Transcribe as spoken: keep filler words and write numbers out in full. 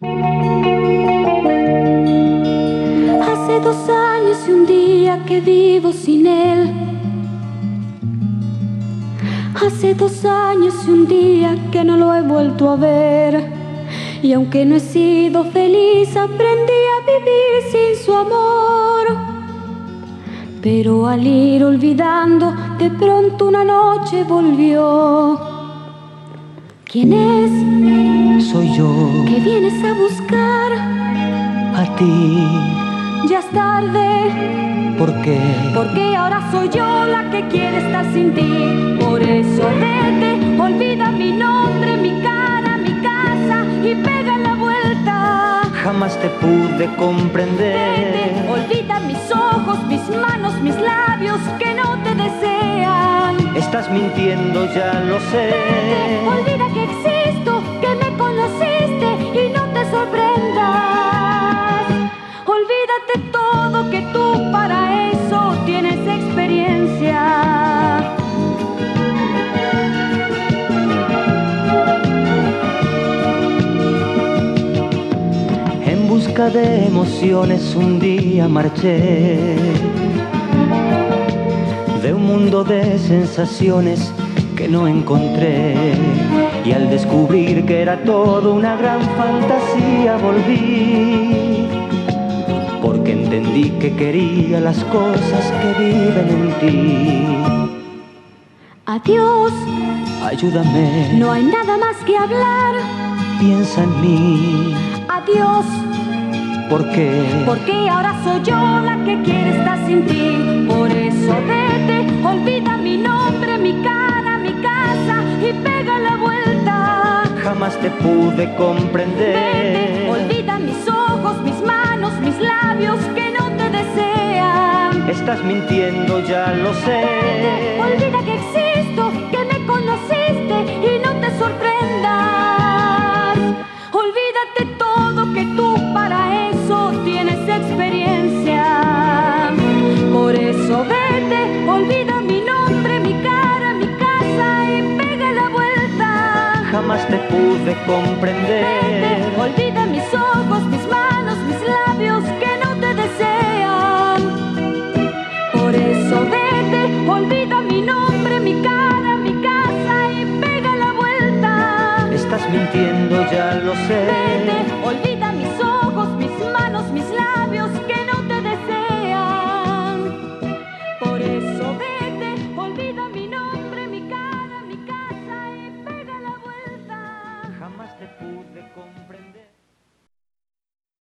Hace dos años y un día que vivo sin él. Hace dos años y un día que no lo he vuelto a ver. Y aunque no he sido feliz, aprendí a vivir sin su amor. Pero al ir olvidando, de pronto una noche volvió. ¿Quién es? Soy yo. ¿Qué vienes a buscar? A ti. Ya es tarde. ¿Por qué? Porque ahora soy yo la que quiere estar sin ti. Por eso vete, olvida mi nombre, mi cara, mi casa y pega la vuelta. Jamás te pude comprender. Vete, olvida mis ojos, mis manos, mis labios que no te desean. Estás mintiendo, ya lo sé. Vete, olvida que existo, que me conociste y no te sorprendas. Olvídate todo, que tú para eso tienes experiencia. En busca de emociones un día marché, de un mundo de sensaciones que no encontré, y al descubrir que era todo una gran fantasía volví, porque entendí que quería las cosas que viven en ti. Adiós, ayúdame, no hay nada más que hablar. Piensa en mí. Adiós, ¿por qué? Porque ahora soy yo la que quiere estar sin ti. Por eso vete, olvida mi nombre, mi cara, mi casa y pega la vuelta. Jamás te pude comprender. Vete, olvida mis ojos, mis manos, mis labios que no te desean. Estás mintiendo, ya lo sé. Vete, olvida que existo, que me conociste y no te sorprendas. Olvídate todo, que tú para eso tienes experiencia. Por eso vete, olvida mi nombre, mi cara, mi casa y pega la vuelta. Jamás te pude comprender. Vete, olvida mis ojos, mis manos, mis labios que no te desean. Por eso vete, olvida mi nombre, mi cara, mi casa y pega la vuelta. Estás mintiendo, ya lo sé. Vete,